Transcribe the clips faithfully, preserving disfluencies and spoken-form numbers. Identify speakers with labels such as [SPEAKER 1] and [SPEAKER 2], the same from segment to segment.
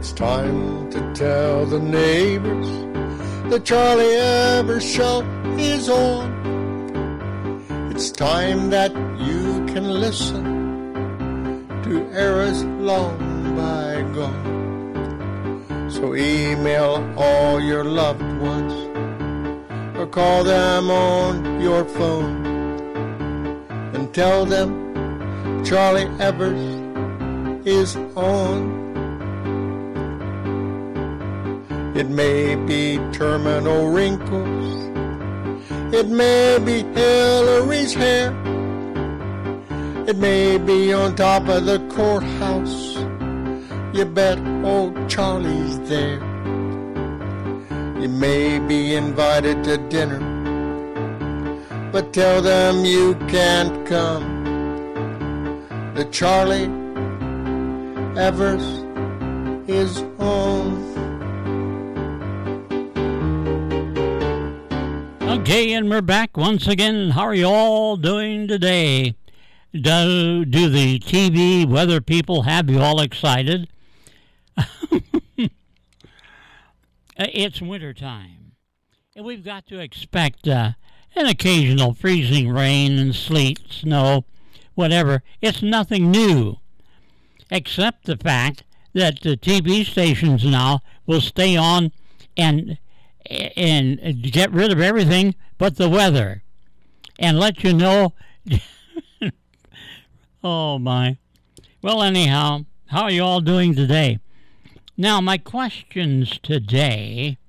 [SPEAKER 1] It's time to tell the neighbors that Charlie Evers show is on. It's time that you can listen to eras long bygone. So email all your loved ones or call them on your phone and tell them Charlie Evers is on. It may be terminal wrinkles, it may be Hillary's hair, it may be on top of the courthouse. You bet old Charlie's there. You may be invited to dinner, but tell them you can't come. The Charlie Evers is on.
[SPEAKER 2] Okay, and we're back once again. How are you all doing today? Do, do the T V weather people have you all excited? It's wintertime, and we've got to expect uh, an occasional freezing rain and sleet, snow, whatever. It's nothing new, except the fact that the T V stations now will stay on and and get rid of everything but the weather and let you know. Oh, my. Well, anyhow, how are you all doing today? Now, my questions today.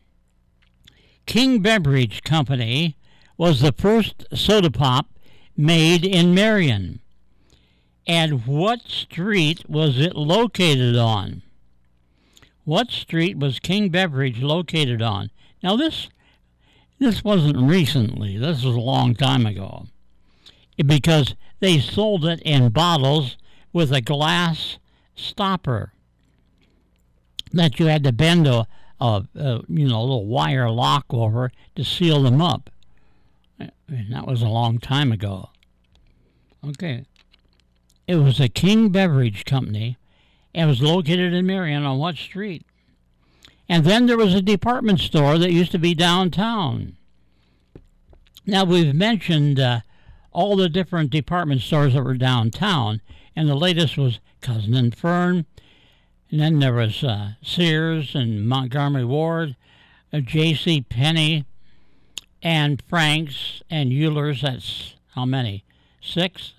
[SPEAKER 2] King Beverage Company was the first soda pop made in Marion. And what street was it located on? What street was King Beverage located on? Now, this this wasn't recently. This was a long time ago. Because they sold it in bottles with a glass stopper that you had to bend a, a, a you know, a little wire lock over to seal them up. And that was a long time ago. Okay. It was a King Beverage Company, and it was located in Marion on what street? And then there was a department store that used to be downtown. Now, we've mentioned uh, all the different department stores that were downtown, and the latest was Cousin and Fern, and then there was uh, Sears and Montgomery Ward, uh, J C. Penney, and Frank's and Euler's. That's how many? Six?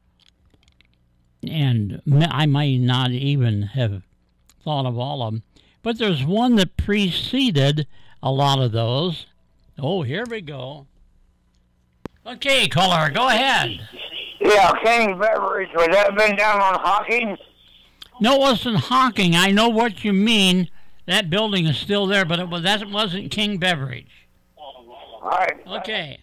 [SPEAKER 2] And I might not even have thought of all of them. But there's one that preceded a lot of those. Oh, here we go. Okay, caller, go ahead.
[SPEAKER 3] Yeah, King Beverage. Would that have been down on Hawkins?
[SPEAKER 2] No, it wasn't Hawking. I know what you mean. That building is still there, but it was, that wasn't King Beverage.
[SPEAKER 3] All right.
[SPEAKER 2] Okay.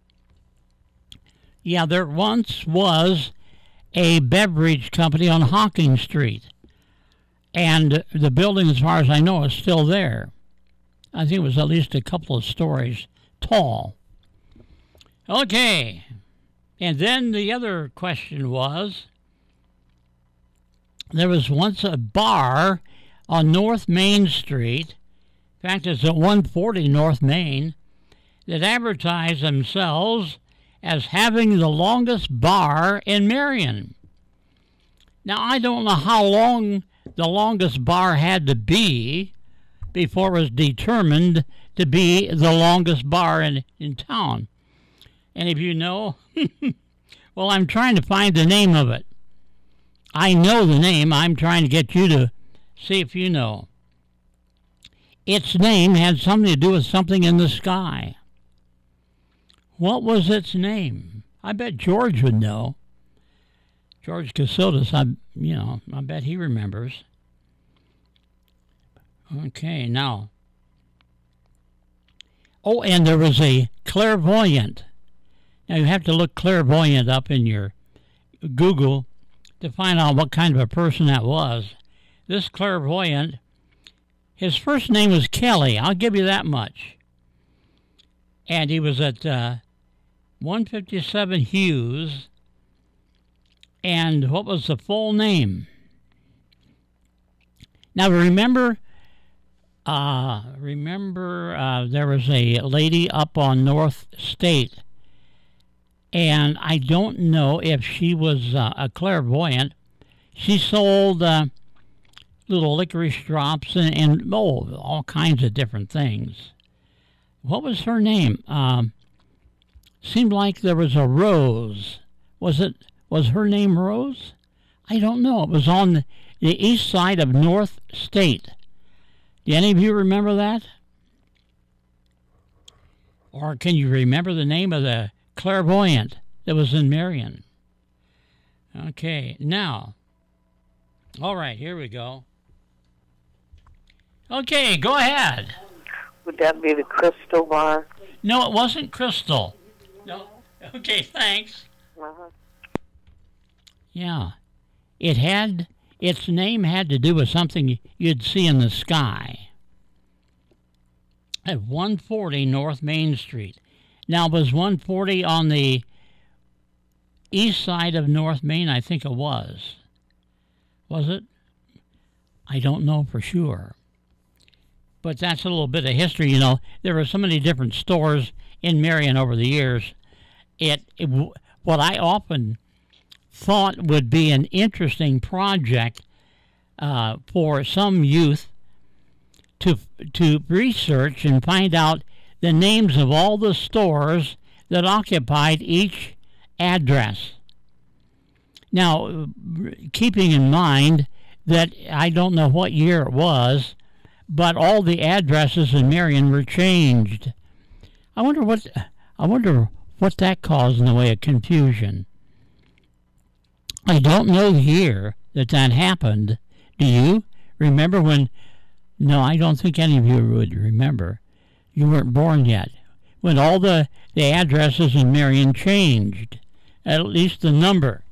[SPEAKER 2] Yeah, there once was a beverage company on Hawking Street. And the building, as far as I know, is still there. I think it was at least a couple of stories tall. Okay. And then the other question was, there was once a bar on North Main Street, in fact, it's at one forty North Main, that advertised themselves as having the longest bar in Marion. Now, I don't know how long the longest bar had to be before it was determined to be the longest bar in, in town. And if you know, well, I'm trying to find the name of it. I know the name. I'm trying to get you to see if you know. Its name had something to do with something in the sky. What was its name? I bet George would know. George Casotis, I, you know, I bet he remembers. Okay, now. Oh, and there was a clairvoyant. Now, you have to look clairvoyant up in your Google to find out what kind of a person that was. This clairvoyant, his first name was Kelly. I'll give you that much. And he was at uh, one fifty-seven Hughes. And what was the full name? Now, remember, uh, remember uh, there was a lady up on North State, and I don't know if she was uh, a clairvoyant. She sold uh, little licorice drops and, and, oh, all kinds of different things. What was her name? Um, seemed like there was a Rose. Was it? Was her name Rose? I don't know. It was on the, the east side of North State. Do any of you remember that? Or can you remember the name of the clairvoyant that was in Marion? Okay, now. All right, here we go. Okay, go ahead.
[SPEAKER 4] Would that be the Crystal Bar?
[SPEAKER 2] No, it wasn't Crystal. No. Okay, thanks.
[SPEAKER 4] Uh-huh.
[SPEAKER 2] Yeah. It had, its name had to do with something you'd see in the sky. At one forty North Main Street. Now, was one forty on the east side of North Main? I think it was. Was it? I don't know for sure. But that's a little bit of history, you know. There were so many different stores in Marion over the years. It, it what I often thought would be an interesting project uh, for some youth to to research and find out the names of all the stores that occupied each address. Now, keeping in mind that I don't know what year it was, but all the addresses in Marion were changed. I wonder what I wonder what that caused in the way of confusion. I don't know the year that that happened. Do you remember when? No, I don't think any of you would remember. You weren't born yet. When all the, the addresses in Marion changed, at least the number.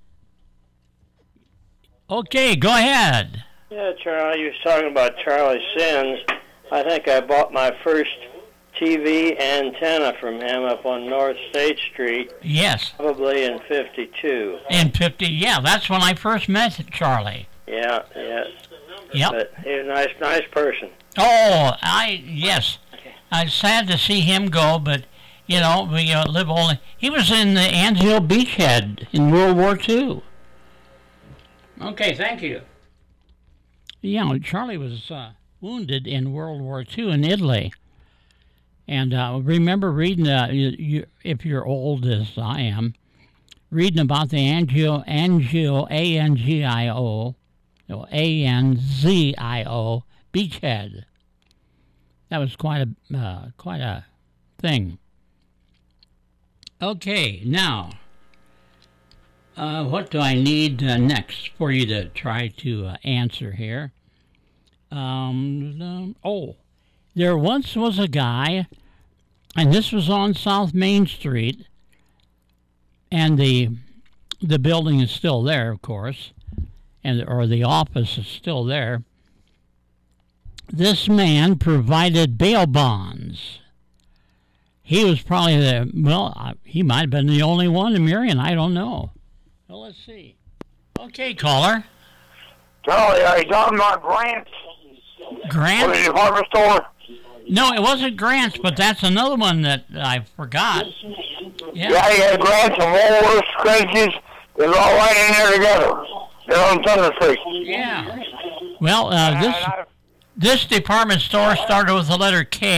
[SPEAKER 2] Okay, go ahead.
[SPEAKER 5] Yeah, Charlie, you was talking about Charlie Sins. I think I bought my first T V antenna from him up on North State Street.
[SPEAKER 2] Yes.
[SPEAKER 5] Probably in fifty-two.
[SPEAKER 2] In fifty, yeah, that's when I first met Charlie.
[SPEAKER 5] Yeah, yes.
[SPEAKER 2] Yep.
[SPEAKER 5] But he was a nice, nice person.
[SPEAKER 2] Oh, I, yes. I'm sad to see him go, but, you know, we uh, live only... He was in the Anzio Beachhead in World War Two. Okay, thank you. Yeah, Charlie was uh, wounded in World War Two in Italy. And uh, remember reading, uh, you, you, if you're old as I am, reading about the Angio, Angio, A N G I O, no, A N Z I O, Beachhead. That was quite a, uh, quite a thing. Okay, now, uh, what do I need uh, next for you to try to uh, answer here? Um, um, oh, there once was a guy, and this was on South Main Street, and the the building is still there, of course, and or the office is still there. This man provided bail bonds. He was probably the, well, he might have been the only one in Marion. I don't know. Well, let's see. Okay, caller.
[SPEAKER 3] Charlie, are you talking about Grant's?
[SPEAKER 2] Grant?
[SPEAKER 3] For the department store?
[SPEAKER 2] No, it wasn't Grant's, but that's another one that I forgot. Yeah,
[SPEAKER 3] Yeah, you had Grant's and Woolworth's, Craig's. They're all right in there together. They're on Thunder Street.
[SPEAKER 2] Yeah. Well, uh, this this department store started with the letter K.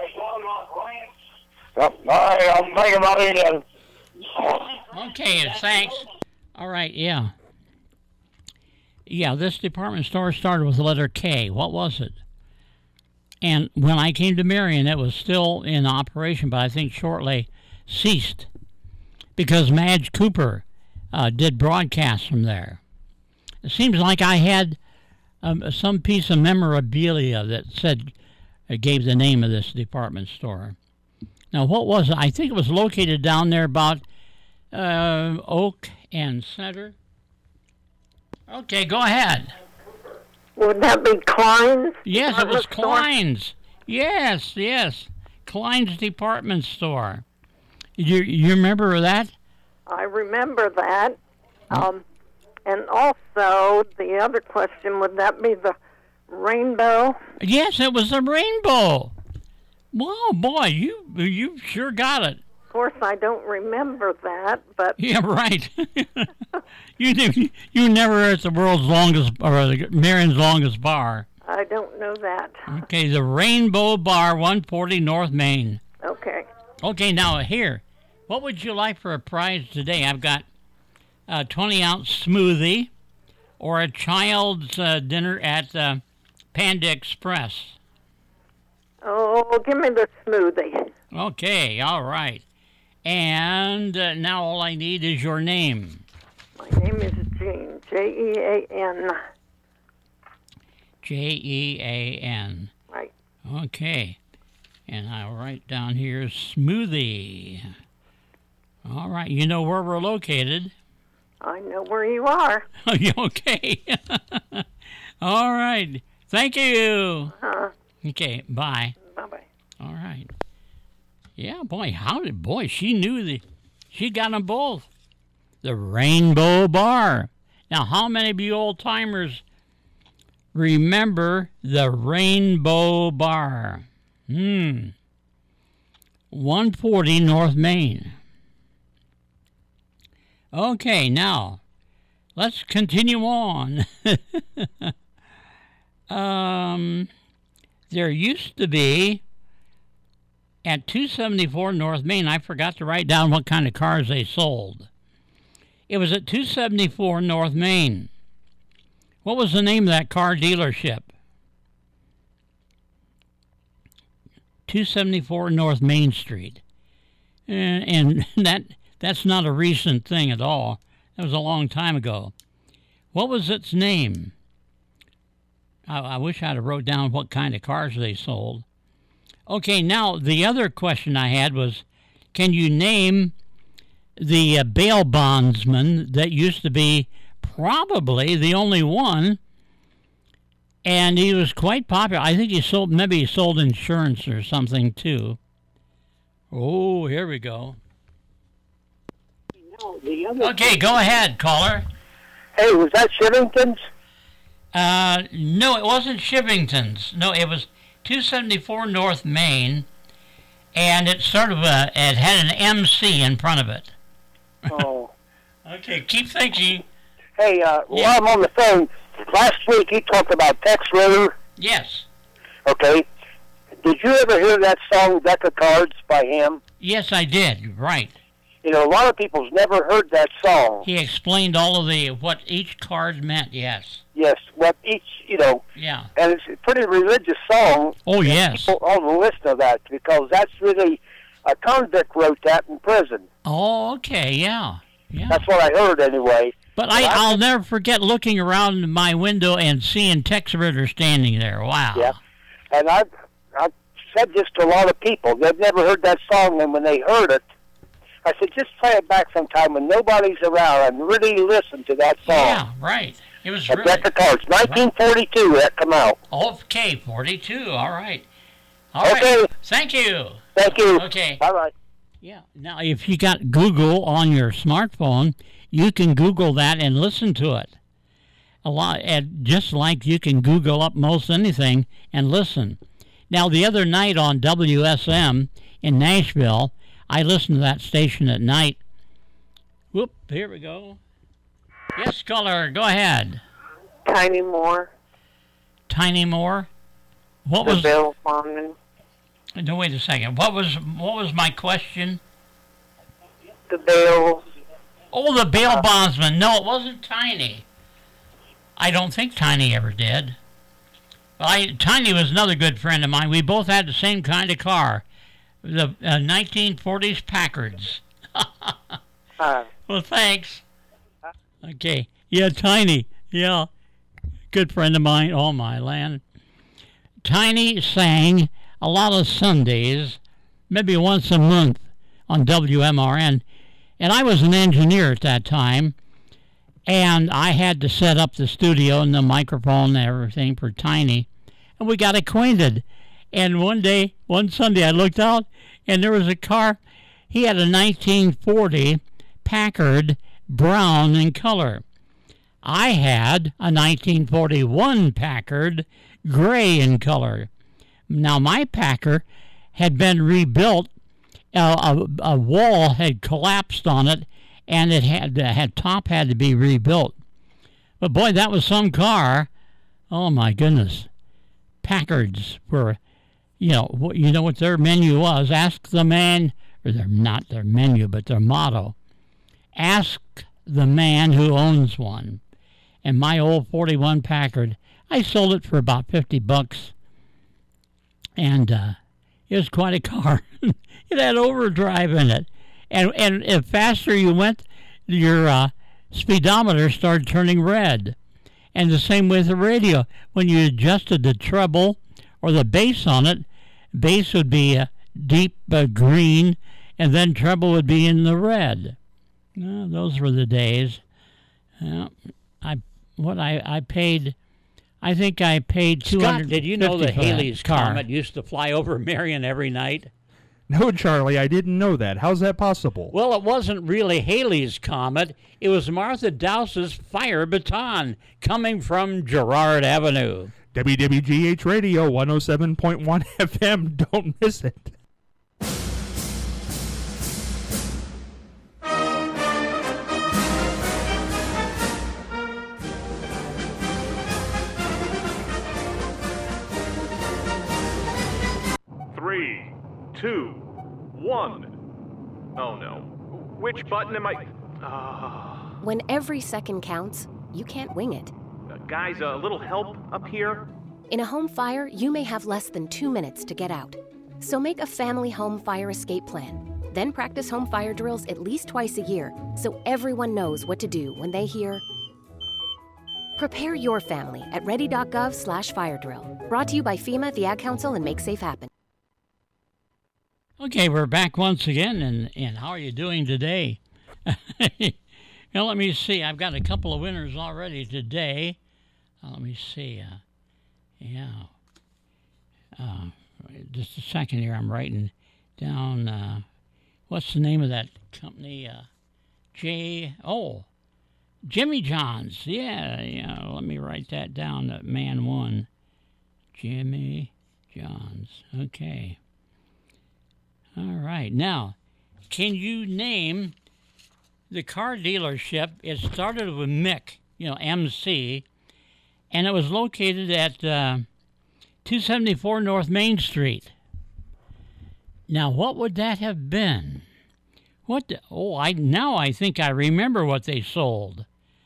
[SPEAKER 3] Yep, all right, I'll think about it again.
[SPEAKER 2] Okay, thanks. All right, yeah. Yeah, this department store started with the letter K. What was it? And when I came to Marion, it was still in operation, but I think shortly ceased because Madge Cooper uh, did broadcasts from there. It seems like I had um, some piece of memorabilia that said, it gave the name of this department store. Now, what was it? I think it was located down there about uh, Oak and Center. Okay, go ahead.
[SPEAKER 4] Would that be Klein's?
[SPEAKER 2] Yes, it was
[SPEAKER 4] Department store?
[SPEAKER 2] Klein's. Yes, yes. Klein's department store. You you remember that?
[SPEAKER 4] I remember that. Um, and also, the other question, would that be the Rainbow.
[SPEAKER 2] Yes, it was the rainbow. Wow, boy, you you sure got it.
[SPEAKER 4] Of course, I don't remember that, but
[SPEAKER 2] Yeah, right. you knew, you never at the world's longest, or the Marion's longest bar.
[SPEAKER 4] I don't know that.
[SPEAKER 2] Okay, the Rainbow Bar, one forty North Main.
[SPEAKER 4] Okay.
[SPEAKER 2] Okay, now here, what would you like for a prize today? I've got a twenty-ounce smoothie or a child's uh, dinner at uh, Panda Express.
[SPEAKER 4] Oh, give me the smoothie.
[SPEAKER 2] Okay, all right. And uh, now all I need is your name.
[SPEAKER 4] My name is Jean, J E A N.
[SPEAKER 2] J E A N.
[SPEAKER 4] Right.
[SPEAKER 2] Okay. And I'll write down here smoothie. All right, you know where we're located.
[SPEAKER 4] I know where you are.
[SPEAKER 2] Okay. All right. Thank you.
[SPEAKER 4] Uh,
[SPEAKER 2] Okay, bye.
[SPEAKER 4] bye-bye.
[SPEAKER 2] All right. Yeah, boy, how did, boy, she knew the, she got them both. The Rainbow Bar. Now, how many of you old timers remember the Rainbow Bar? Hmm. one forty North Main. Okay, now, let's continue on. um, there used to be, at two seventy-four North Main, I forgot to write down what kind of cars they sold. It was at two seventy-four North Main. What was the name of that car dealership? two seventy-four North Main Street. And, and that that's not a recent thing at all. That was a long time ago. What was its name? I, I wish I'd have wrote down what kind of cars they sold. Okay, now the other question I had was, can you name the uh, bail bondsman that used to be probably the only one, and he was quite popular. I think he sold, maybe he sold insurance or something too. Oh, here we go. Okay, go ahead, caller.
[SPEAKER 3] Hey, was that Shivington's?
[SPEAKER 2] Uh, no, it wasn't Shivington's. No, it was two seventy-four North Main, and it sort of a, it had an M C in front of it.
[SPEAKER 3] Oh.
[SPEAKER 2] Okay, keep thinking.
[SPEAKER 3] Hey, uh,
[SPEAKER 2] Yeah.
[SPEAKER 3] while I'm on the phone, last week you talked about Tex Ritter.
[SPEAKER 2] Yes.
[SPEAKER 3] Okay. Did you ever hear that song, Deck of Cards, by him?
[SPEAKER 2] Yes, I did. Right.
[SPEAKER 3] You know, a lot of people's never heard that song.
[SPEAKER 2] He explained all of the what each card meant. Yes.
[SPEAKER 3] Yes, what each, you know,
[SPEAKER 2] Yeah.
[SPEAKER 3] and it's a pretty religious song.
[SPEAKER 2] Oh, yes.
[SPEAKER 3] People ought to listen to that, because that's really, a convict wrote that in prison.
[SPEAKER 2] Oh, okay. Yeah. Yeah.
[SPEAKER 3] That's what I heard anyway.
[SPEAKER 2] But I, I'll never forget looking around my window and seeing Tex Ritter standing there. Wow.
[SPEAKER 3] Yeah. And I've, I've said this to a lot of people. They've never heard that song, and when they heard it, I said, just play it back sometime when nobody's around and really listen to that song.
[SPEAKER 2] Yeah, right. It was
[SPEAKER 3] A
[SPEAKER 2] really...
[SPEAKER 3] Deck of Cards. nineteen forty-two, that come out.
[SPEAKER 2] Okay, forty-two. All right. All right.
[SPEAKER 3] Okay.
[SPEAKER 2] Thank you.
[SPEAKER 3] Thank you.
[SPEAKER 2] Okay.
[SPEAKER 3] Bye-bye.
[SPEAKER 2] Yeah. Now, if you got Google on your smartphone, you can Google that and listen to it. A lot, and just like you can Google up most anything and listen. Now, the other night on W S M in Nashville, I listened to that station at night. Whoop, here we go. Yes, caller, go ahead.
[SPEAKER 4] Tiny Moore.
[SPEAKER 2] Tiny Moore. What
[SPEAKER 4] The
[SPEAKER 2] was?
[SPEAKER 4] Bill Bondman.
[SPEAKER 2] No, wait a second. What was what was my question?
[SPEAKER 4] The Bill.
[SPEAKER 2] Oh, the bail bondsman. No, it wasn't Tiny. I don't think Tiny ever did. Well, I, Tiny was another good friend of mine. We both had the same kind of car, the uh, nineteen forties Packards.
[SPEAKER 4] Uh,
[SPEAKER 2] Well, thanks. Okay. Yeah, Tiny. Yeah. Good friend of mine. Oh, my land. Tiny sang a lot of Sundays, maybe once a month on W M R N. And I was an engineer at that time, and I had to set up the studio and the microphone and everything for Tiny. And we got acquainted. And one day, one Sunday, I looked out, and there was a car. He had a nineteen forty Packard, brown in color. I had a nineteen forty-one Packard, gray in color. Now, my Packard had been rebuilt. Uh, a, a wall had collapsed on it, and it had, uh, had top had to be rebuilt. But, boy, that was some car. Oh, my goodness. Packards were, you know, you know what their menu was. Ask the man, or they're not their menu, but their motto. Ask the man who owns one. And my old forty-one Packard, I sold it for about fifty bucks. And uh, it was quite a car. It had overdrive in it. And, and the faster you went, your uh, speedometer started turning red. And the same with the radio. When you adjusted the treble or the bass on it, bass would be uh, deep uh, green, and then treble would be in the red. Uh, those were the days. Uh, I what I, I paid, I think I paid two hundred.
[SPEAKER 6] Scott, did you know that Halley's Comet used to fly over Marion every night?
[SPEAKER 7] No, Charlie, I didn't know that. How's that possible?
[SPEAKER 6] Well, it wasn't really Halley's Comet. It was Martha Dowse's fire baton coming from Girard Avenue.
[SPEAKER 7] W W G H Radio one oh seven point one F M. Don't miss it.
[SPEAKER 8] Three, two, one. Oh no. Which button am I? Uh,
[SPEAKER 9] When every second counts, you can't wing it.
[SPEAKER 8] uh, guys, a little help up here?
[SPEAKER 9] In a home fire, you may have less than two minutes to get out. So make a family home fire escape plan. Then practice home fire drills at least twice a year so everyone knows what to do when they hear. Prepare your family at ready.gov slash fire drill. Brought to you by FEMA, the Ad Council, and Make Safe Happen.
[SPEAKER 2] Okay, we're back once again, and, and how are you doing today? Now, let me see. I've got a couple of winners already today. Uh, let me see. Uh, yeah. Uh, just a second here. I'm writing down, uh, what's the name of that company? Uh, J. Oh, Jimmy John's. Yeah, yeah. Let me write that down. That man won. Jimmy John's. Okay. All right. Now, can you name the car dealership? It started with Mick, you know, M C, and it was located at uh, two seventy-four North Main Street. Now, what would that have been? What? The, oh, I now I think I remember what they sold.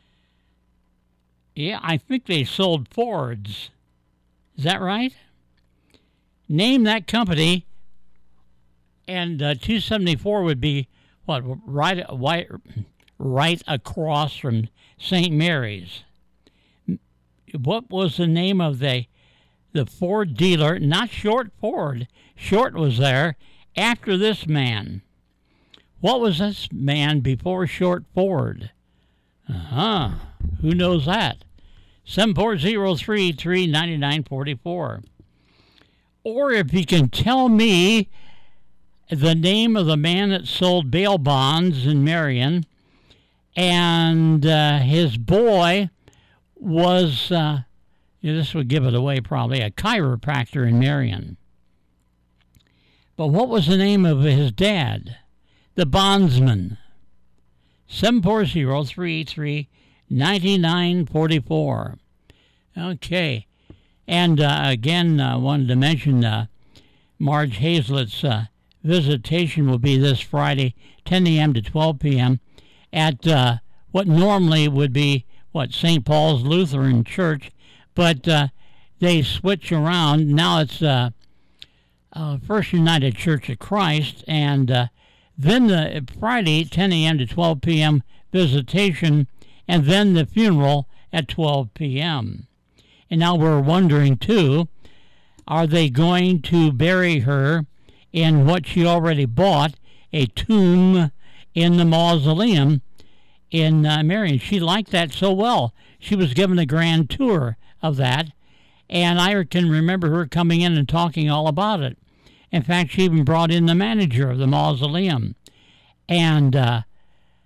[SPEAKER 2] Yeah, I think they sold Fords. Is that right? Name that company. And uh, two seventy-four would be, what, right, right, right across from Saint Mary's. What was the name of the the Ford dealer? Not Short Ford. Short was there after this man. What was this man before Short Ford? Uh-huh. Who knows that? seven four zero, three three, nine nine four four. Or if you can tell me the name of the man that sold bail bonds in Marion, and uh, his boy was, uh, yeah, this would give it away probably, a chiropractor in Marion. But what was the name of his dad? The bondsman. seven four zero, three eight three, nine nine four four. Okay. And uh, again, I uh, wanted to mention uh, Marge Hazlett's uh, visitation will be this Friday, ten a.m. to twelve p.m. at uh, what normally would be, what, Saint Paul's Lutheran Church, but uh, they switch around. Now it's uh, uh, First United Church of Christ, and uh, then the Friday, ten a.m. to twelve p.m. visitation, and then the funeral at twelve p.m. And now we're wondering, too, are they going to bury her in what she already bought, a tomb in the mausoleum in uh, Marion? She liked that so well. She was given a grand tour of that, and I can remember her coming in and talking all about it. In fact, she even brought in the manager of the mausoleum, and uh,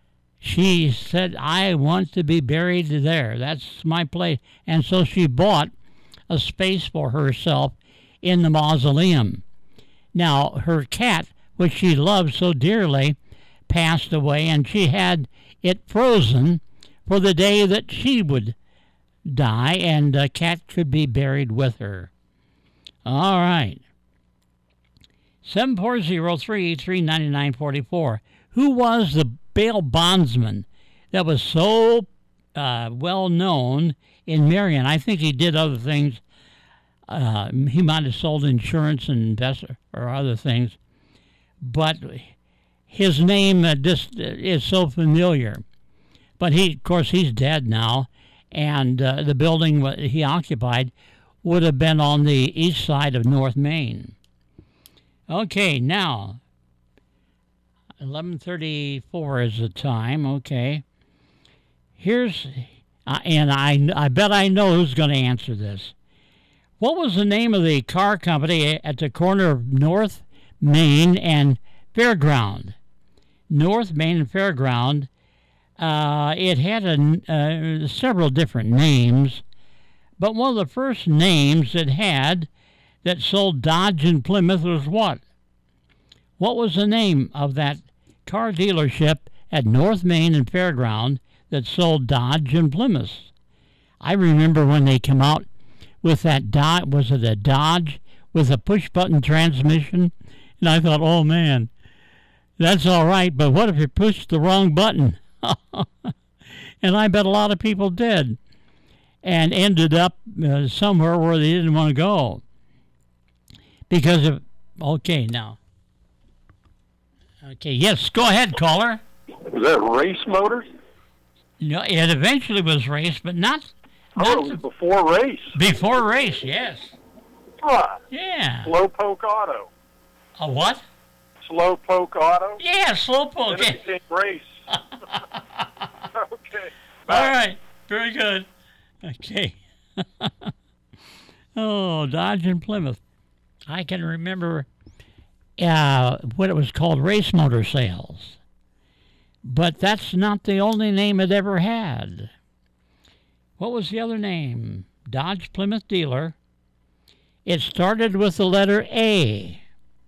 [SPEAKER 2] she said, I want to be buried there. That's my place. And so she bought a space for herself in the mausoleum. Now, her cat, which she loved so dearly, passed away, and she had it frozen for the day that she would die, and the cat could be buried with her. All right. seven four zero, three eight three, nine nine four four. Who was the bail bondsman that was so uh, well known in Marion? I think he did other things. Uh, he might have sold insurance and invest or other things, but his name uh, just is so familiar. But he, of course, he's dead now, and uh, the building he occupied would have been on the east side of North Main. Okay, now, eleven thirty-four is the time, okay. Here's, uh, and I, I bet I know who's going to answer this. What was the name of the car company at the corner of North Main and Fairground? North Main and Fairground, uh, it had a, uh, several different names, but one of the first names it had that sold Dodge and Plymouth was what? What was the name of that car dealership at North Main and Fairground that sold Dodge and Plymouth? I remember when they came out with that Dodge, was it a Dodge with a push-button transmission? And I thought, oh, man, that's all right, but what if you pushed the wrong button? And I bet a lot of people did and ended up uh, somewhere where they didn't want to go. Because of, okay, now. Okay, yes, go ahead, caller.
[SPEAKER 10] Was that Race Motors?
[SPEAKER 2] No, it eventually was Race, but not... not
[SPEAKER 10] oh, it was before Race.
[SPEAKER 2] Before Race, yes.
[SPEAKER 10] What?
[SPEAKER 2] Yeah.
[SPEAKER 10] Slowpoke Auto.
[SPEAKER 2] A what?
[SPEAKER 10] Slowpoke Auto?
[SPEAKER 2] Yeah, Slowpoke.
[SPEAKER 10] Then it became Race. Okay. Bye.
[SPEAKER 2] All right, very good. Okay. Oh, Dodge and Plymouth. I can remember uh, what it was called, Race Motor Sales. But that's not the only name it ever had. What was the other name? Dodge Plymouth Dealer. It started with the letter A.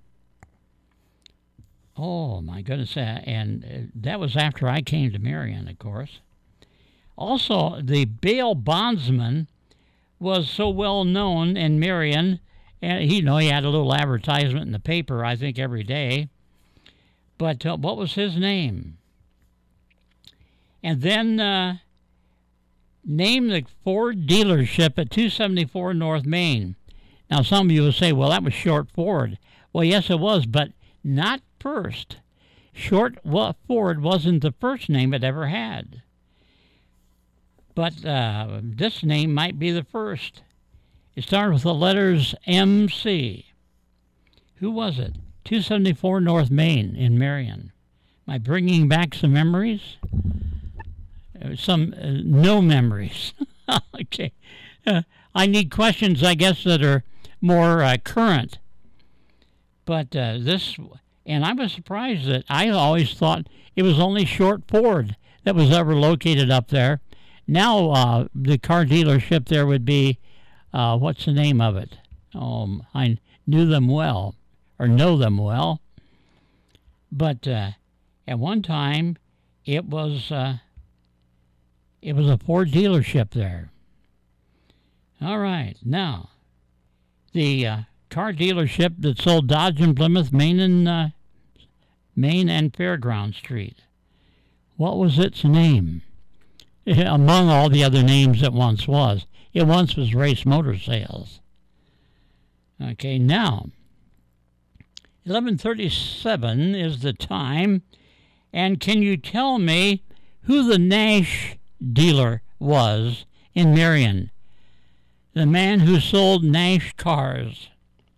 [SPEAKER 2] Oh, my goodness. Uh, and that was after I came to Marion, of course. Also, the bail bondsman was so well known in Marion, and he, you know, he had a little advertisement in the paper, I think, every day. But uh, what was his name? And then uh, name the Ford dealership at two seventy-four North Main. Now, some of you will say, well, that was Short Ford. Well, yes, it was, but not first. Short Ford wasn't the first name it ever had. But uh, this name might be the first. It started with the letters M C. Who was it? two seventy-four North Main in Marion. Am I bringing back some memories? Uh, some uh, no memories. Okay. Uh, I need questions, I guess, that are more uh, current. But uh, this, and I was surprised that I always thought it was only Short Ford that was ever located up there. Now uh, the car dealership there would be, uh, what's the name of it? Um, I knew them well, or know them well. But uh, at one time, it was uh, it was a Ford dealership there. All right, now the uh, car dealership that sold Dodge and Plymouth, Main and uh, Main and Fairground Street. What was its name? Among all the other names it once was. It once was Race Motor Sales. Okay, now, eleven thirty-seven is the time. And can you tell me who the Nash dealer was in Marion? The man who sold Nash cars.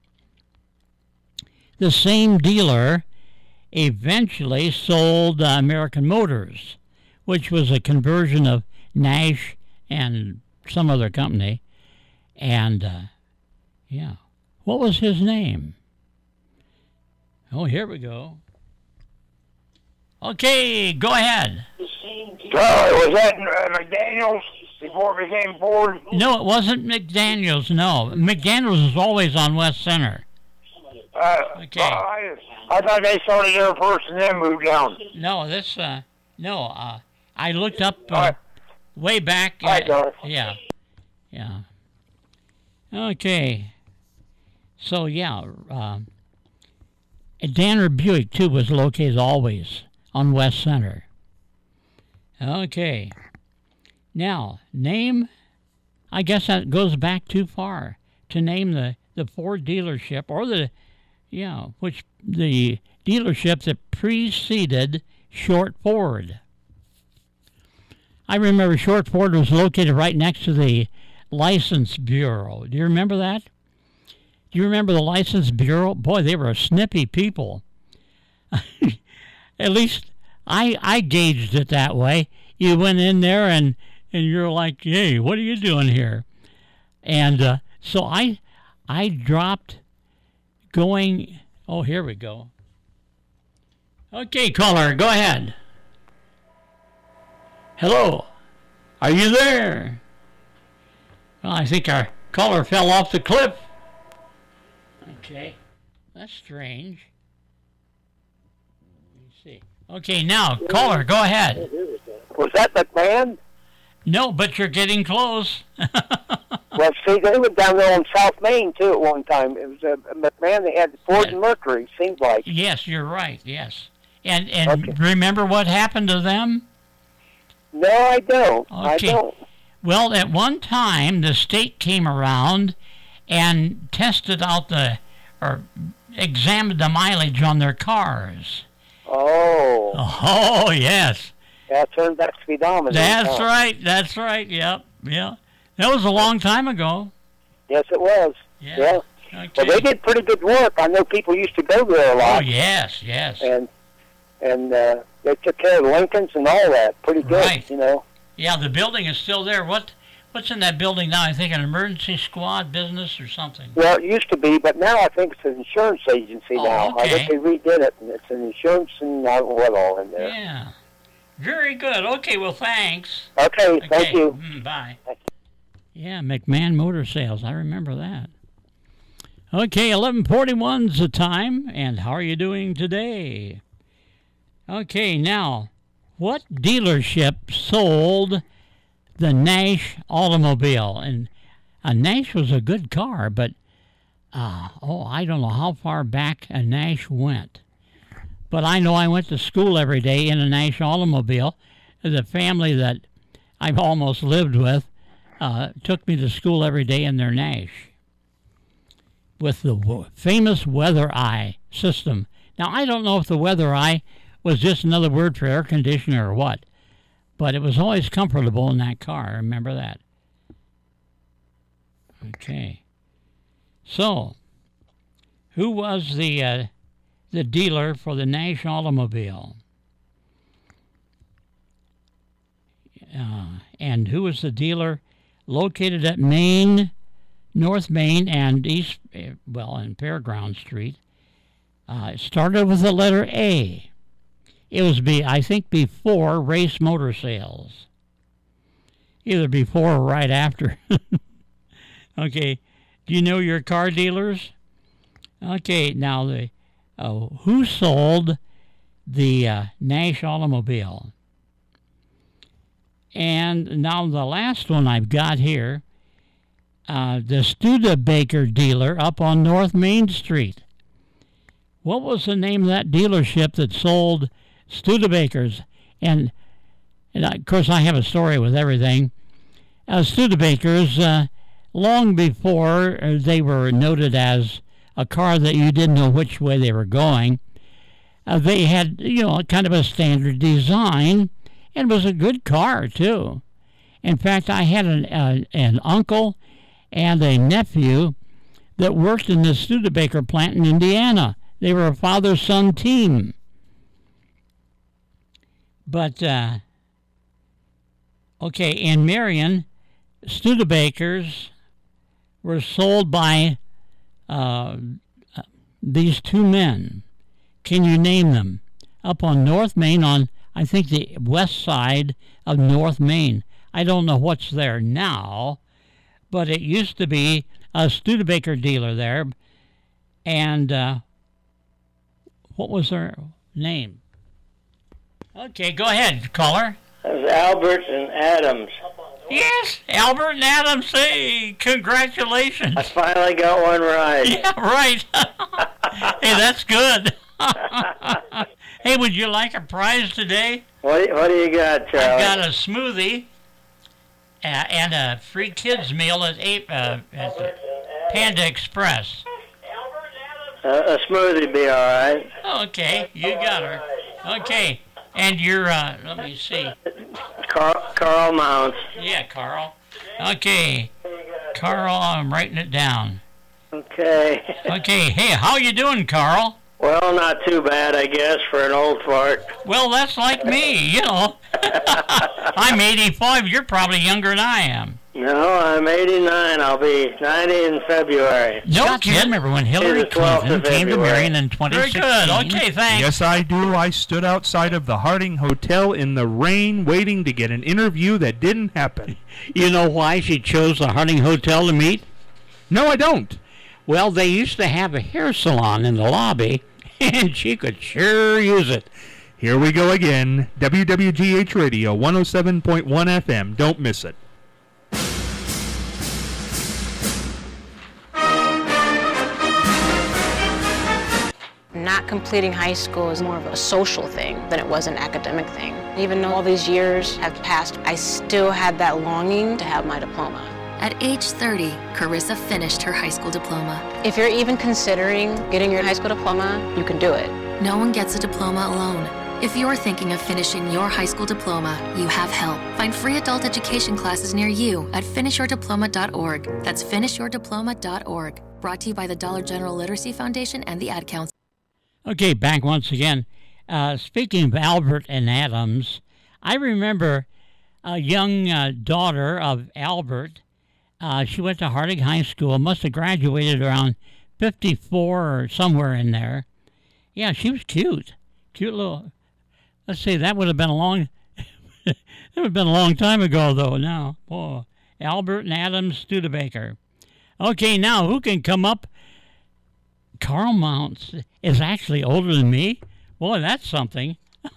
[SPEAKER 2] The same dealer eventually sold uh, American Motors, which was a conversion of Nash and some other company. And, uh, yeah. What was his name? Oh, here we go. Okay, go ahead.
[SPEAKER 11] The same
[SPEAKER 3] Charlie, was that uh, McDaniels before it became Ford?
[SPEAKER 2] No, it wasn't McDaniels, no. McDaniels was always on West Center.
[SPEAKER 3] Uh,
[SPEAKER 2] Okay.
[SPEAKER 3] uh, I, I thought they started there first and then moved down.
[SPEAKER 2] No, this, uh, no, uh, I looked up uh,
[SPEAKER 3] All right.
[SPEAKER 2] way back. Uh,
[SPEAKER 3] All right, Charlie.
[SPEAKER 2] yeah, yeah. Okay. So, yeah, uh, Danner Buick, too, was located always on West Center. Okay. Now, name, I guess that goes back too far to name the, the Ford dealership or the, yeah, which the dealership that preceded Short Ford. I remember Short Ford was located right next to the License Bureau. Do you remember that? Do you remember the License Bureau? Boy, they were snippy people. At least I I gauged it that way. You went in there and, and you're like, hey, what are you doing here? And uh, so I I dropped going, oh, here we go. Okay, caller, go ahead. Hello, are you there? Well, I think our caller fell off the cliff. Okay, that's strange. Let me see. Okay, now, caller, go ahead.
[SPEAKER 3] Was that McMahon?
[SPEAKER 2] No, but you're getting close.
[SPEAKER 3] Well, see, they were down there on South Main, too, at one time. It was a, a McMahon. They had Ford and Mercury, seems like.
[SPEAKER 2] Yes, you're right, yes. And and
[SPEAKER 3] Okay.
[SPEAKER 2] remember what happened to them?
[SPEAKER 3] No, I don't. I
[SPEAKER 2] Okay.
[SPEAKER 3] don't.
[SPEAKER 2] Well, at one time, the state came around and tested out the, or examined the mileage on their cars.
[SPEAKER 3] Oh.
[SPEAKER 2] Oh, yes.
[SPEAKER 3] That turned out to be dominant.
[SPEAKER 2] That's
[SPEAKER 3] huh?
[SPEAKER 2] right, that's right, yep, yeah. That was a long time ago.
[SPEAKER 3] Yes, it was.
[SPEAKER 2] Yeah.
[SPEAKER 3] Yeah.
[SPEAKER 2] Okay.
[SPEAKER 3] Well, they did pretty good work. I know people used to go there a
[SPEAKER 2] Oh,
[SPEAKER 3] lot.
[SPEAKER 2] yes, yes.
[SPEAKER 3] And and uh, they took care of Lincolns and all that. Pretty good,
[SPEAKER 2] Right.
[SPEAKER 3] you know.
[SPEAKER 2] Yeah, the building is still there. What, What's in that building now? I think an emergency squad business or something.
[SPEAKER 3] Well, it used to be, but now I think it's an insurance agency
[SPEAKER 2] Oh,
[SPEAKER 3] now. I
[SPEAKER 2] okay.
[SPEAKER 3] think they redid it, and it's an insurance and I don't know what all in there.
[SPEAKER 2] Yeah. Very good. Okay, well, thanks.
[SPEAKER 3] Okay,
[SPEAKER 2] Okay.
[SPEAKER 3] thank you.
[SPEAKER 2] Mm, bye. Yeah, McMahon Motor Sales. I remember that. Okay, eleven forty-one's the time, and how are you doing today? Okay, now, what dealership sold the Nash automobile? And a Nash was a good car, but, uh, oh, I don't know how far back a Nash went. But I know I went to school every day in a Nash automobile. The family that I've almost lived with uh, took me to school every day in their Nash with the w- famous Weather Eye system. Now, I don't know if the Weather Eye was just another word for air conditioner or what, but it was always comfortable in that car. Remember that. Okay. So, who was the... Uh, the dealer for the Nash automobile? Uh, and who was the dealer located at Main, North Main and East, uh, well, in Fairground Street? Uh, it started with the letter A. It was, be, I think, before Race Motor Sales. Either before or right after. Okay, do you know your car dealers? Okay, now the... Oh, who sold the uh, Nash automobile? And now the last one I've got here, uh, the Studebaker dealer up on North Main Street. What was the name of that dealership that sold Studebakers? And, and of course, I have a story with everything. Uh, Studebakers, uh, long before they were noted as a car that you didn't know which way they were going. Uh, they had, you know, kind of a standard design, and was a good car, too. In fact, I had an, uh, an uncle and a nephew that worked in the Studebaker plant in Indiana. They were a father-son team. But, uh, okay, in Marion, Studebakers were sold by Uh, these two men. Can you name them? Up on North Main on, I think the west side of North Main. I don't know what's there now, but it used to be a Studebaker dealer there. And uh, what was her name? Okay, go ahead, caller.
[SPEAKER 5] That was Albert and Adams.
[SPEAKER 2] Yes, Albert and Adams. Hey, congratulations.
[SPEAKER 5] I finally got one right.
[SPEAKER 2] Yeah, right. Hey, that's good. Hey, would you like a prize today?
[SPEAKER 5] What, what do you got, Charlie?
[SPEAKER 2] I've got a smoothie uh, and a free kids meal at, eight, uh, at the Panda Express.
[SPEAKER 5] Uh, a smoothie be all right.
[SPEAKER 2] Okay, you got her. Okay, and you're, uh, let me see.
[SPEAKER 5] Carl, Carl Mounts.
[SPEAKER 2] Yeah, Carl. Okay, Carl, I'm writing it down.
[SPEAKER 5] Okay.
[SPEAKER 2] Okay, hey, how you doing, Carl?
[SPEAKER 5] Well, not too bad, I guess, for an old fart.
[SPEAKER 2] Well, that's like me, you know. I'm eighty-five. You're probably younger than I am.
[SPEAKER 5] No, I'm eighty-nine. I'll be ninety in February.
[SPEAKER 2] No, Scott, do you remember when Hillary Clinton came to Marion in twenty sixteen? Very good. Okay, thanks.
[SPEAKER 7] Yes, I do. I stood outside of the Harding Hotel in the rain waiting to get an interview that didn't happen.
[SPEAKER 6] You know why she chose the Harding Hotel to meet?
[SPEAKER 7] No, I don't.
[SPEAKER 6] Well, they used to have a hair salon in the lobby, and she could sure use it.
[SPEAKER 7] Here we go again. W W G H Radio, one oh seven point one F M. Don't miss it.
[SPEAKER 11] Not completing high school is more of a social thing than it was an academic thing. Even though all these years have passed, I still had that longing to have my diploma.
[SPEAKER 12] At age thirty, Carissa finished her high school diploma.
[SPEAKER 11] If you're even considering getting your high school diploma, you can do it.
[SPEAKER 12] No one gets a diploma alone. If you're thinking of finishing your high school diploma, you have help. Find free adult education classes near you at finish your diploma dot org. That's finish your diploma dot org. Brought to you by the Dollar General Literacy Foundation and the Ad Council.
[SPEAKER 2] Okay, back once again. Uh, speaking of Albert and Adams, I remember a young uh, daughter of Albert. Uh, she went to Harding High School, must have graduated around fifty-four or somewhere in there. Yeah, she was cute. Cute little, let's see, that would have been a long, that would have been a long time ago, though, now. Boy, Albert and Adams Studebaker. Okay, now, who can come up? Carl Mounts is actually older than me? Boy, that's something.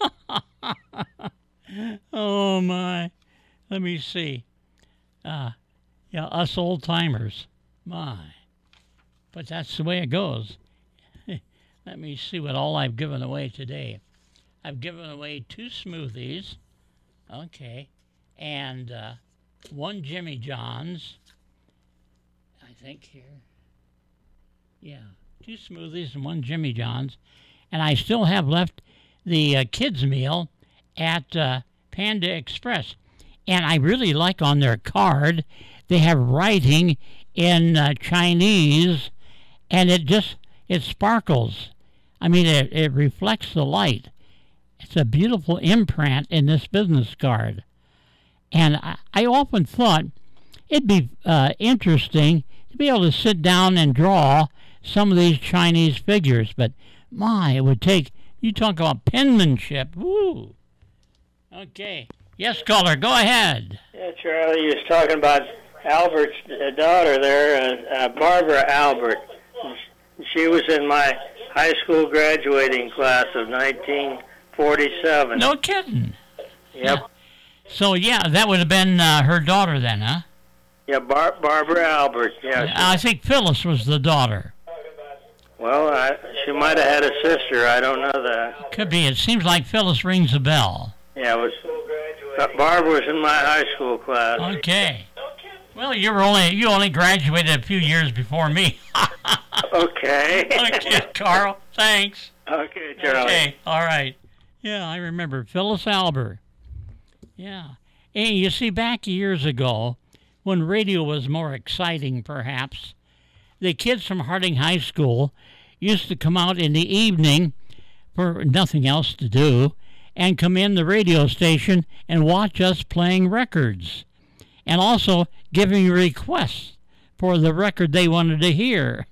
[SPEAKER 2] Oh, my. Let me see. Uh, yeah, us old-timers. My. But that's the way it goes. Let me see what all I've given away today. I've given away two smoothies. Okay. And uh, one Jimmy John's. I think here. Yeah. Two smoothies and one Jimmy John's. And I still have left the uh, kids' meal at uh, Panda Express. And I really like on their card, they have writing in uh, Chinese, and it just, it sparkles. I mean, it, it reflects the light. It's a beautiful imprint in this business card. And I, I often thought it'd be uh, interesting to be able to sit down and draw some of these Chinese figures, but my, it would take, you talk about penmanship. Woo. Okay. Yes, caller, go ahead.
[SPEAKER 5] Yeah, Charlie, you was talking about Albert's daughter there, uh, uh, Barbara Albert. She was in my high school graduating class of nineteen forty-seven.
[SPEAKER 2] No kidding.
[SPEAKER 5] Yep.
[SPEAKER 2] Yeah. So, yeah, that would have been uh, her daughter then, huh?
[SPEAKER 5] Yeah, Bar- Barbara Albert, yes.
[SPEAKER 2] I think Phyllis was the daughter.
[SPEAKER 5] Well, I, she might have had a sister. I don't know that.
[SPEAKER 2] Could be. It seems like Phyllis rings a bell.
[SPEAKER 5] Yeah, it was. Uh, Barbara was in my high school class.
[SPEAKER 2] Okay. Well, you were only you only graduated a few years before me.
[SPEAKER 5] Okay.
[SPEAKER 2] Okay, Carl. Thanks.
[SPEAKER 5] Okay, Charlie.
[SPEAKER 2] Okay. All right. Yeah, I remember Phyllis Albert. Yeah. Hey, you see, back years ago, when radio was more exciting, perhaps, the kids from Harding High School used to come out in the evening for nothing else to do and come in the radio station and watch us playing records and also giving requests for the record they wanted to hear.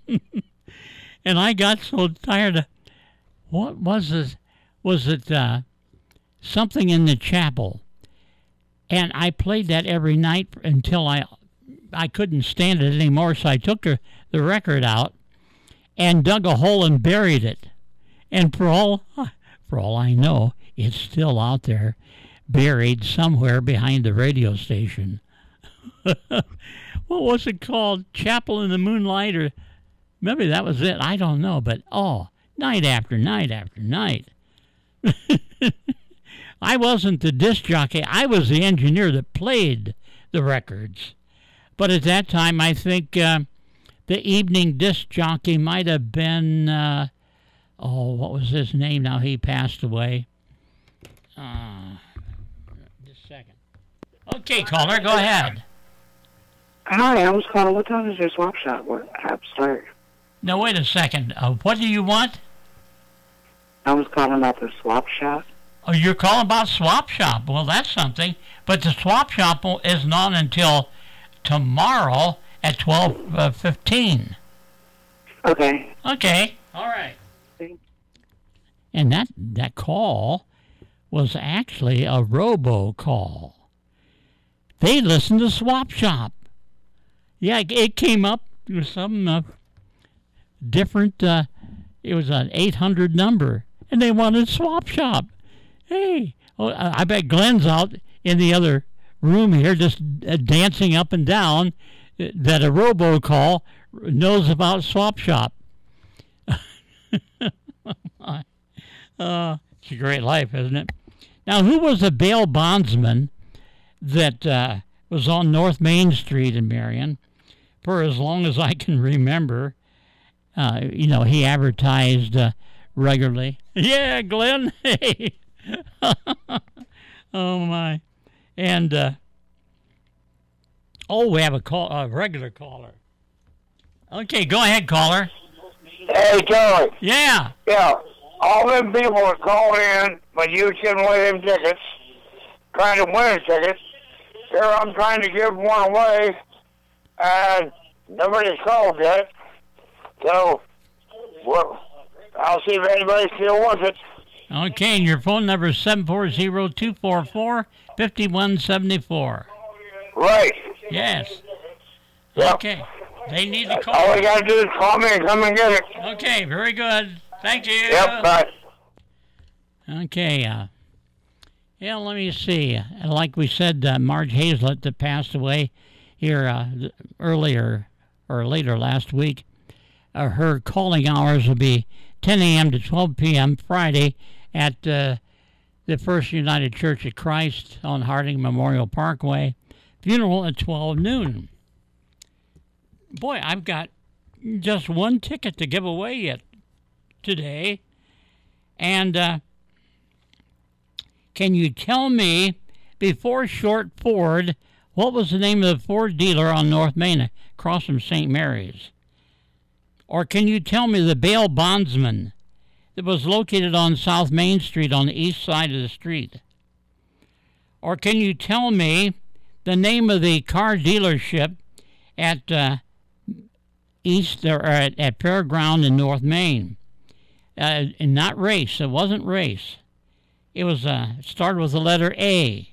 [SPEAKER 2] And I got so tired of, what was it? Was it, uh, something in the chapel. And I played that every night until I I couldn't stand it anymore, so I took the, the record out and dug a hole and buried it. And for all, for all I know, it's still out there, buried somewhere behind the radio station. What was it called? Chapel in the Moonlight? Or maybe that was it. I don't know. But, oh, night after night after night. I wasn't the disc jockey. I was the engineer that played the records. But at that time, I think uh, the evening disc jockey might have been, uh, oh, what was his name now? He passed away. Uh, just a second. Okay, caller, go ahead.
[SPEAKER 13] Hi, I was calling. What time is your swap shop what app start?
[SPEAKER 2] No, wait a second. Uh, what do you want?
[SPEAKER 13] I was calling about the swap shop.
[SPEAKER 2] Oh, you're calling about swap shop. Well, that's something. But the swap shop isn't on until tomorrow at twelve fifteen.
[SPEAKER 13] Okay.
[SPEAKER 2] Okay. All right. And that, that call was actually a robocall. They listened to Swap Shop. Yeah, it came up with some uh, different, uh, it was an eight hundred number, and they wanted Swap Shop. Hey, well, I bet Glenn's out in the other room here just uh, dancing up and down uh, that a robocall knows about Swap Shop. uh, it's a great life, isn't it? Now, who was the bail bondsman that uh, was on North Main Street in Marion for as long as I can remember? Uh, you know, he advertised uh, regularly. Yeah, Glenn. Hey. Oh, my. And, uh, oh, we have a call, a regular caller. Okay, go ahead, caller.
[SPEAKER 3] Hey, Charlie.
[SPEAKER 2] Yeah.
[SPEAKER 3] Yeah. All them people that call in when you can away them tickets, trying to win tickets. Here I'm trying to give one away, and nobody's called yet. So, well, I'll see if anybody still wants it.
[SPEAKER 2] Okay, and your phone number is seven four zero, two four four, five one seven four.
[SPEAKER 3] Right.
[SPEAKER 2] Yes.
[SPEAKER 3] Yep.
[SPEAKER 2] Okay. They need to call.
[SPEAKER 3] All we got to do is call me and come and get it.
[SPEAKER 2] Okay, very good. Thank you.
[SPEAKER 3] Yep, bye.
[SPEAKER 2] Okay, uh, yeah, let me see. Like we said, uh, Marge Hazlett that passed away here uh, earlier or later last week, uh, her calling hours will be ten a.m. to twelve p.m. Friday at uh, the First United Church of Christ on Harding Memorial Parkway. Funeral at twelve noon. Boy, I've got just one ticket to give away yet today. And uh, can you tell me, before Short Ford, what was the name of the Ford dealer on North Main across from Saint Mary's? Or can you tell me the bail bondsman that was located on South Main Street on the east side of the street? Or can you tell me the name of the car dealership at uh, East or at, at Fairground in North Main? Uh, and not Race. It wasn't Race. It was uh, started with the letter A.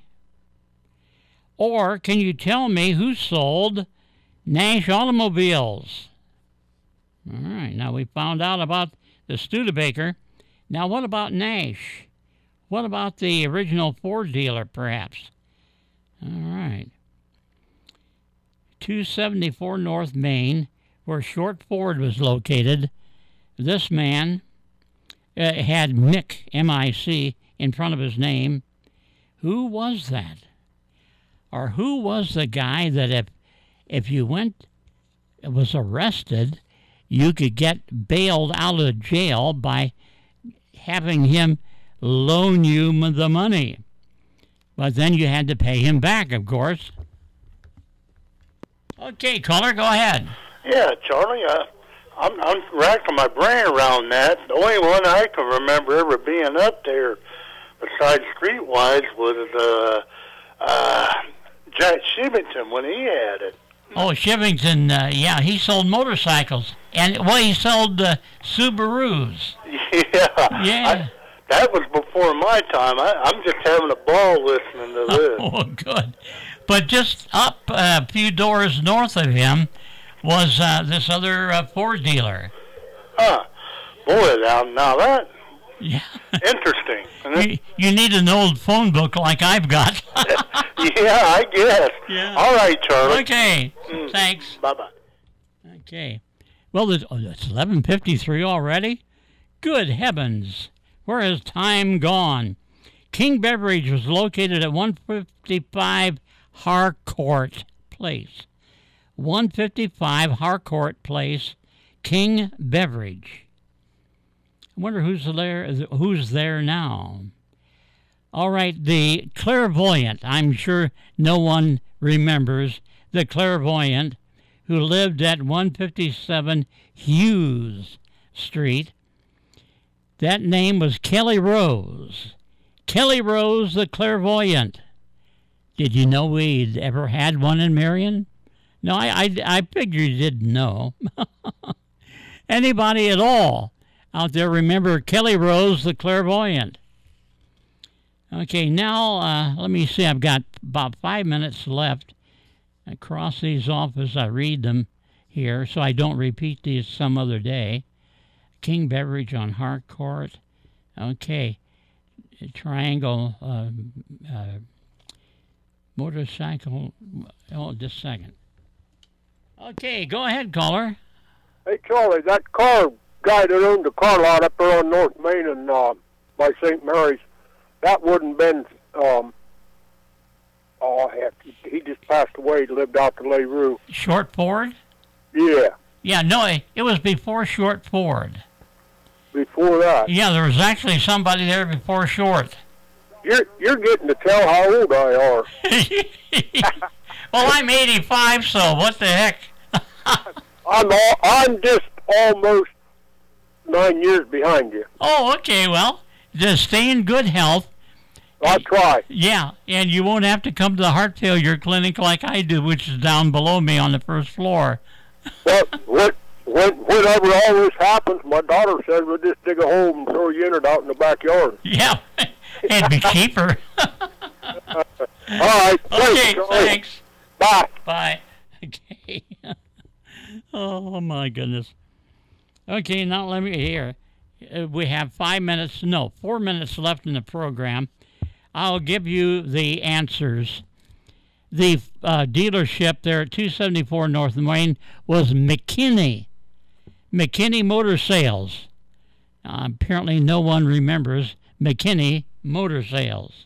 [SPEAKER 2] Or can you tell me who sold Nash Automobiles? All right, now we found out about the Studebaker. Now what about Nash? What about the original Ford dealer, perhaps? All right. two seventy-four North Main, where Short Ford was located. This man uh, had Mick, M I C, in front of his name. Who was that? Or who was the guy that if if you went, was arrested, you could get bailed out of jail by having him loan you the money? But then you had to pay him back, of course. Okay, caller, go ahead.
[SPEAKER 14] Yeah, Charlie, uh, I'm, I'm racking my brain around that. The only one I can remember ever being up there, besides Streetwise, was uh, uh, Jack Shivington when he had it.
[SPEAKER 2] Oh, Shivington, uh, yeah, he sold motorcycles. And, well, he sold uh, Subarus.
[SPEAKER 14] Yeah.
[SPEAKER 2] Yeah.
[SPEAKER 14] I, that was before my time. I, I'm just having a ball listening to this.
[SPEAKER 2] Oh, good. But just up uh, a few doors north of him was uh, this other uh, Ford dealer.
[SPEAKER 14] Huh. Boy, now, now that,
[SPEAKER 2] yeah.
[SPEAKER 14] Interesting.
[SPEAKER 2] You, you need an old phone book like I've got.
[SPEAKER 14] Yeah, I guess.
[SPEAKER 2] Yeah.
[SPEAKER 14] All right, Charlie.
[SPEAKER 2] Okay. Mm. Thanks.
[SPEAKER 14] Bye-bye.
[SPEAKER 2] Okay. Well, it's, oh, it's eleven fifty-three already? Good heavens. Where has time gone? King Beverage was located at one fifty-five Harcourt Place. one fifty-five Harcourt Place, King Beverage. I wonder who's there, who's there now. All right, the clairvoyant. I'm sure no one remembers the clairvoyant who lived at one fifty-seven Hughes Street. That name was Kelly Rose. Kelly Rose, the clairvoyant. Did you know we'd ever had one in Marion? No, I, I, I figured you didn't know. Anybody at all out there remember Kelly Rose, the clairvoyant? Okay, now uh, let me see. I've got about five minutes left. I cross these off as I read them here so I don't repeat these some other day. King Beverage on Harcourt. Okay. Triangle uh, uh, motorcycle. Oh, just a second. Okay, go ahead, caller.
[SPEAKER 15] Hey, Charlie, that car guy that owned the car lot up there on North Main and uh, by Saint Mary's, that wouldn't been, um, oh, heck, he just passed away. He lived out to LaRue.
[SPEAKER 2] Short Ford?
[SPEAKER 15] Yeah.
[SPEAKER 2] Yeah, no, it was before Short Ford.
[SPEAKER 15] Before that?
[SPEAKER 2] Yeah, there was actually somebody there before Short.
[SPEAKER 15] You're you're getting to tell how old I are.
[SPEAKER 2] Well, I'm eighty-five, so what the heck?
[SPEAKER 15] I'm all, I'm just almost nine years behind you.
[SPEAKER 2] Oh, okay, well, just stay in good health.
[SPEAKER 15] I'll try.
[SPEAKER 2] Yeah, and you won't have to come to the heart failure clinic like I do, which is down below me on the first floor.
[SPEAKER 15] Well, what, when, whenever all this happens, my daughter says we'll just dig a hole and throw a unit out in the backyard.
[SPEAKER 2] Yeah, it'd be cheaper.
[SPEAKER 15] All right.
[SPEAKER 2] Okay,
[SPEAKER 15] thanks.
[SPEAKER 2] thanks.
[SPEAKER 15] Bye.
[SPEAKER 2] Bye. Okay. Oh, my goodness. Okay, now let me hear. Uh, we have five minutes, no, four minutes left in the program. I'll give you the answers. The uh, dealership there at two seventy-four North Main was McKinney. McKinney Motor Sales. Uh, apparently no one remembers McKinney Motor Sales.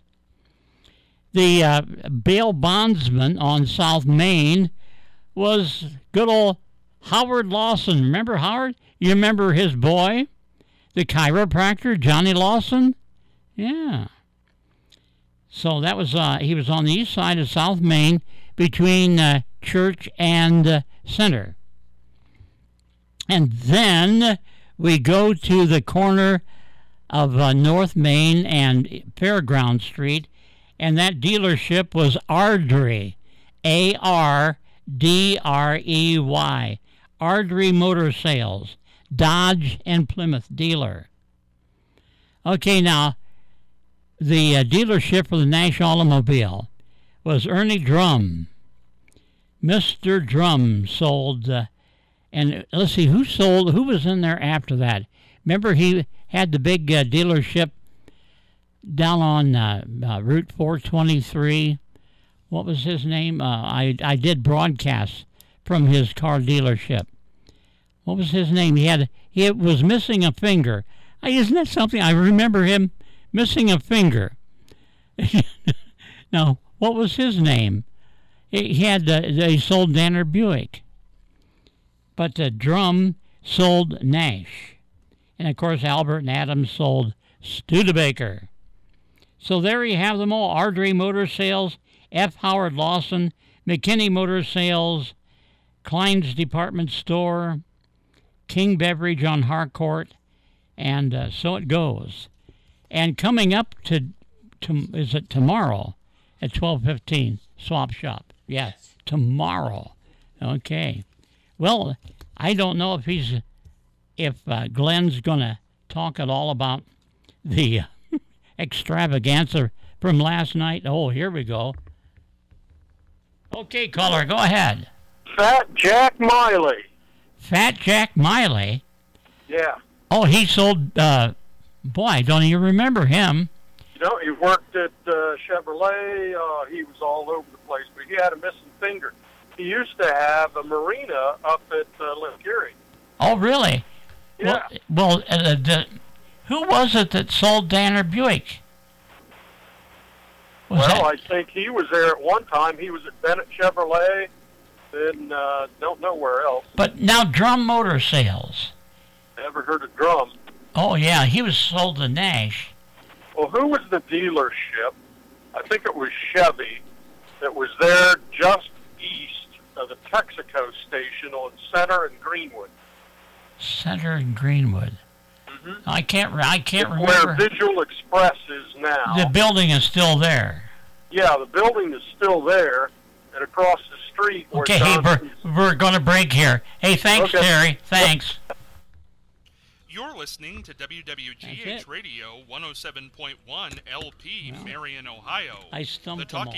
[SPEAKER 2] The uh, bail bondsman on South Main was good old Howard Lawson. Remember Howard? You remember his boy? The chiropractor, Johnny Lawson? Yeah. So that was, uh, he was on the east side of South Main between uh, Church and uh, Center. And then we go to the corner of uh, North Main and Fairground Street, and that dealership was Ardrey, A R D R E Y, Ardrey Motor Sales, Dodge and Plymouth dealer. Okay, now, the uh, dealership for the Nash Automobile was Ernie Drum. Mister Drum sold, uh, and let's see, who sold, who was in there after that? Remember he had the big uh, dealership down on uh, uh, Route four twenty-three. What was his name? Uh, I, I did broadcasts from his car dealership. What was his name? He had he was missing a finger. Uh, isn't that something? I remember him missing a finger. Now, what was his name? He had uh, he sold Danner Buick, but uh, Drum sold Nash, and of course Albert and Adams sold Studebaker. So there you have them all: Ardrey Motor Sales, F. Howard Lawson, McKinney Motor Sales, Klein's Department Store, King Beverage on Harcourt, and uh, so it goes. And coming up to, to is it tomorrow at twelve fifteen, Swap Shop. Yes, tomorrow. Okay. Well, I don't know if he's if uh, Glenn's going to talk at all about the extravaganza from last night. Oh, here we go. Okay, caller, go ahead.
[SPEAKER 10] Fat Jack Miley.
[SPEAKER 2] Fat Jack Miley?
[SPEAKER 10] Yeah.
[SPEAKER 2] Oh, he sold, uh, boy, I don't even remember him.
[SPEAKER 10] You know, he worked at uh, Chevrolet. Uh, he was all over the place, but he had a missing finger. He used to have a marina up at uh, Lake Erie.
[SPEAKER 2] Oh, really?
[SPEAKER 10] Yeah.
[SPEAKER 2] Well, well uh, the, who was it that sold Danner Buick? Was
[SPEAKER 10] well,
[SPEAKER 2] that?
[SPEAKER 10] I think he was there at one time. He was at Bennett Chevrolet, then uh, don't know where else.
[SPEAKER 2] But now Drum Motor Sales.
[SPEAKER 10] Never heard of Drum.
[SPEAKER 2] Oh, yeah, he was sold to Nash.
[SPEAKER 10] Well, who was the dealership? I think it was Chevy that was there just east of the Texaco station on Center and Greenwood.
[SPEAKER 2] Center and Greenwood.
[SPEAKER 10] Mm-hmm.
[SPEAKER 2] I can't. I can't
[SPEAKER 10] It's
[SPEAKER 2] remember.
[SPEAKER 10] where Visual Express is now.
[SPEAKER 2] The building is still there.
[SPEAKER 10] Yeah, the building is still there, and across the street. Where
[SPEAKER 2] Okay, hey, we're,
[SPEAKER 10] Johnson's-
[SPEAKER 2] we're going to break here. Hey, thanks,
[SPEAKER 10] Okay.
[SPEAKER 2] Terry. Thanks.
[SPEAKER 16] You're listening to W W G H Radio one oh seven point one L P, Marion, Ohio.
[SPEAKER 2] I stumped
[SPEAKER 16] the
[SPEAKER 2] them
[SPEAKER 16] Talking